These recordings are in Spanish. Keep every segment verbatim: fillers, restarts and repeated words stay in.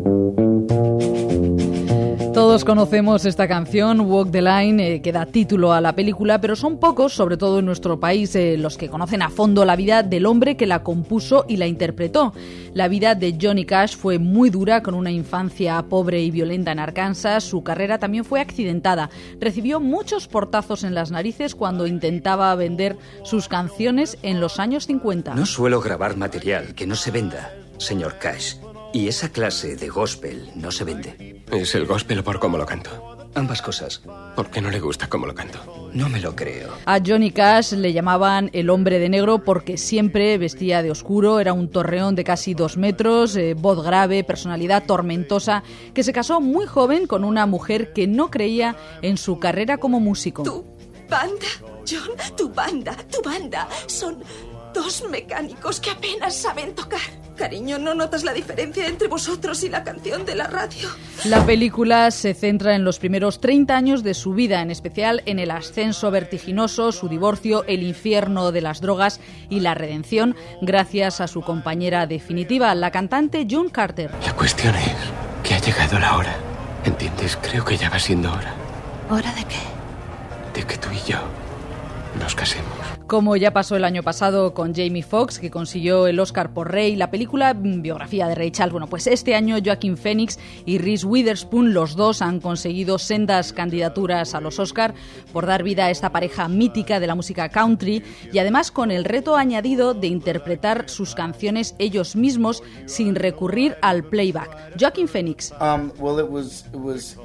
Todos conocemos esta canción, Walk the Line, eh, que da título a la película, pero son pocos, sobre todo en nuestro país, eh, los que conocen a fondo la vida del hombre que la compuso y la interpretó. La vida de Johnny Cash fue muy dura, con una infancia pobre y violenta en Arkansas. Su carrera también fue accidentada. Recibió muchos portazos en las narices cuando intentaba vender sus canciones en los años cincuenta. No suelo grabar material que no se venda, señor Cash. Y esa clase de gospel no se vende. ¿Es el gospel o por cómo lo canto? Ambas cosas. ¿Por qué no le gusta cómo lo canto? No me lo creo. A Johnny Cash le llamaban el hombre de negro porque siempre vestía de oscuro, era un torreón de casi dos metros, eh, voz grave, personalidad tormentosa, que se casó muy joven con una mujer que no creía en su carrera como músico. Tu banda, John, tu banda, tu banda, son dos mecánicos que apenas saben tocar. Cariño, ¿no notas la diferencia entre vosotros y la canción de la radio? La película se centra en los primeros treinta años de su vida, en especial en el ascenso vertiginoso, su divorcio, el infierno de las drogas y la redención gracias a su compañera definitiva, la cantante June Carter. La cuestión es que ha llegado la hora. ¿Entiendes? Creo que ya va siendo hora. ¿Hora de qué? De que tú y yo nos casemos. Como ya pasó el año pasado con Jamie Foxx, que consiguió el Oscar por Ray, la película biografía de Ray Charles. Bueno, pues este año Joaquin Phoenix y Reese Witherspoon, los dos han conseguido sendas candidaturas a los Oscar por dar vida a esta pareja mítica de la música country y además con el reto añadido de interpretar sus canciones ellos mismos sin recurrir al playback. Joaquin Phoenix. Um, well, it was, it was...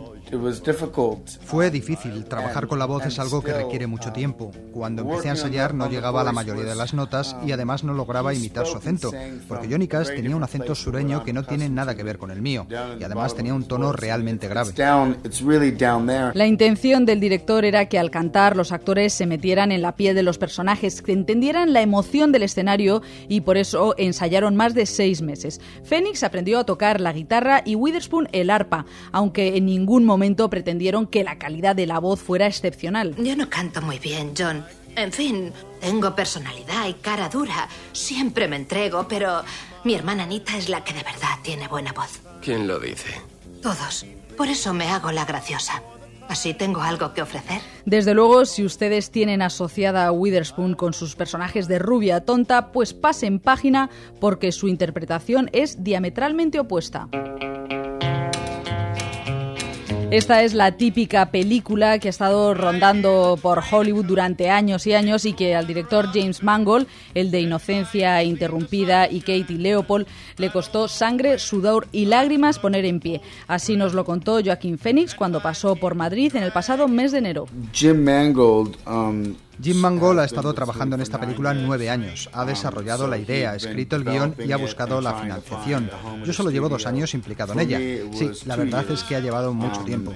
Fue difícil. Trabajar con la voz es algo que requiere mucho tiempo. Cuando empecé a ensayar no llegaba a la mayoría de las notas y además no lograba imitar su acento, porque Johnny Cash tenía un acento sureño que no tiene nada que ver con el mío y además tenía un tono realmente grave. La intención del director era que al cantar los actores se metieran en la piel de los personajes, que entendieran la emoción del escenario y por eso ensayaron más de seis meses. Phoenix aprendió a tocar la guitarra y Witherspoon el arpa, aunque en ningún momento momento pretendieron que la calidad de la voz fuera excepcional. Yo no canto muy bien, John. En fin, tengo personalidad y cara dura. Siempre me entrego, pero mi hermana Anita es la que de verdad tiene buena voz. ¿Quién lo dice? Todos. Por eso me hago la graciosa. ¿Así tengo algo que ofrecer? Desde luego, si ustedes tienen asociada a Witherspoon con sus personajes de rubia tonta, pues pasen página porque su interpretación es diametralmente opuesta. Esta es la típica película que ha estado rondando por Hollywood durante años y años y que al director James Mangold, el de Inocencia Interrumpida y Katie Leopold, le costó sangre, sudor y lágrimas poner en pie. Así nos lo contó Joaquin Phoenix cuando pasó por Madrid en el pasado mes de enero. Jim Mangold... Um... Jim Mangold ha estado trabajando en esta película nueve años. Ha desarrollado la idea, ha escrito el guión y ha buscado la financiación. Yo solo llevo dos años implicado en ella. Sí, la verdad es que ha llevado mucho tiempo.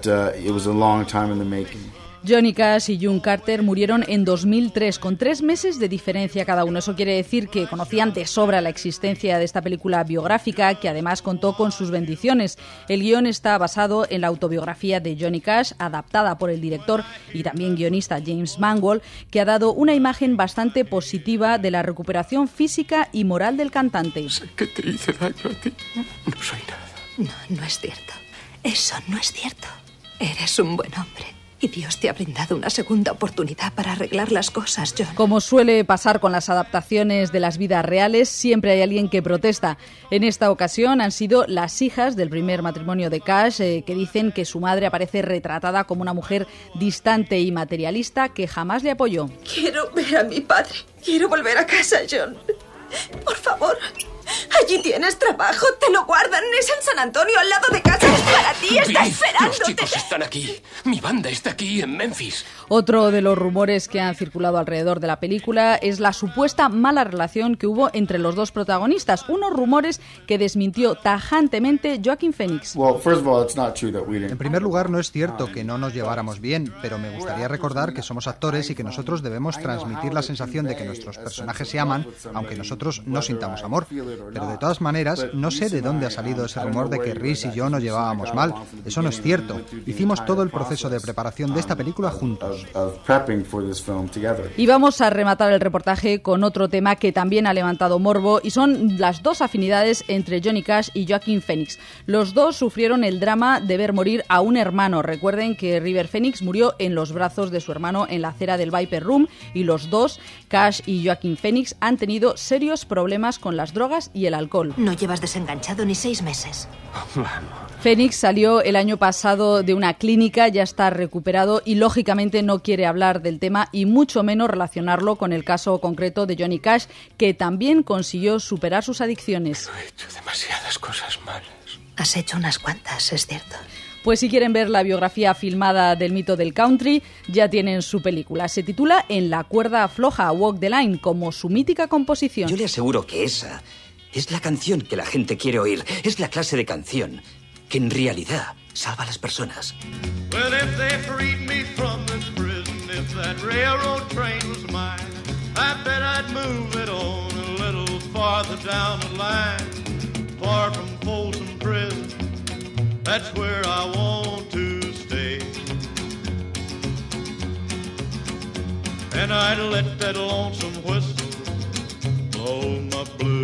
Johnny Cash y June Carter murieron en dos mil tres, con tres meses de diferencia cada uno. Eso quiere decir que conocían de sobra la existencia de esta película biográfica, que además contó con sus bendiciones. El guión está basado en la autobiografía de Johnny Cash, adaptada por el director y también guionista James Mangold, que ha dado una imagen bastante positiva de la recuperación física y moral del cantante. Sé que te hice daño a ti. No soy nada. No, no es cierto. Eso no es cierto. Eres un buen hombre. Y Dios te ha brindado una segunda oportunidad para arreglar las cosas, John. Como suele pasar con las adaptaciones de las vidas reales, siempre hay alguien que protesta. En esta ocasión han sido las hijas del primer matrimonio de Cash, eh, que dicen que su madre aparece retratada como una mujer distante y materialista que jamás le apoyó. Quiero ver a mi padre. Quiero volver a casa, John. Por favor. Allí tienes trabajo, te lo guardan, es en San Antonio, al lado de casa, es para ti, está Billy, esperándote. Los chicos están aquí, mi banda está aquí en Memphis. Otro de los rumores que han circulado alrededor de la película es la supuesta mala relación que hubo entre los dos protagonistas, unos rumores que desmintió tajantemente Joaquin Phoenix. En primer lugar, no es cierto que no nos lleváramos bien, pero me gustaría recordar que somos actores y que nosotros debemos transmitir la sensación de que nuestros personajes se aman, aunque nosotros no sintamos amor. Pero de todas maneras, no sé de dónde ha salido ese rumor de que Reese y yo nos llevábamos mal. Eso no es cierto. Hicimos todo el proceso de preparación de esta película juntos. Y vamos a rematar el reportaje con otro tema que también ha levantado morbo, y son las dos afinidades entre Johnny Cash y Joaquin Phoenix. Los dos sufrieron el drama de ver morir a un hermano. Recuerden que River Phoenix murió en los brazos de su hermano en la acera del Viper Room, y los dos, Cash y Joaquin Phoenix, han tenido serios problemas con las drogas y el alcohol. No llevas desenganchado ni seis meses. Vamos. Phoenix salió el año pasado de una clínica, ya está recuperado y lógicamente no quiere hablar del tema y mucho menos relacionarlo con el caso concreto de Johnny Cash, que también consiguió superar sus adicciones. He hecho demasiadas cosas malas. Has hecho unas cuantas, es cierto. Pues si quieren ver la biografía filmada del mito del country, ya tienen su película. Se titula En la cuerda floja, Walk the Line, como su mítica composición. Yo le aseguro que esa es la canción que la gente quiere oír. Es la clase de canción que en realidad salva a las personas. Well, if they freed me from this prison, if that railroad train was mine, I bet I'd move it on a little farther down the line, far from Folsom Prison. That's where I want to stay. And I'd let that lonesome whistle blow my blues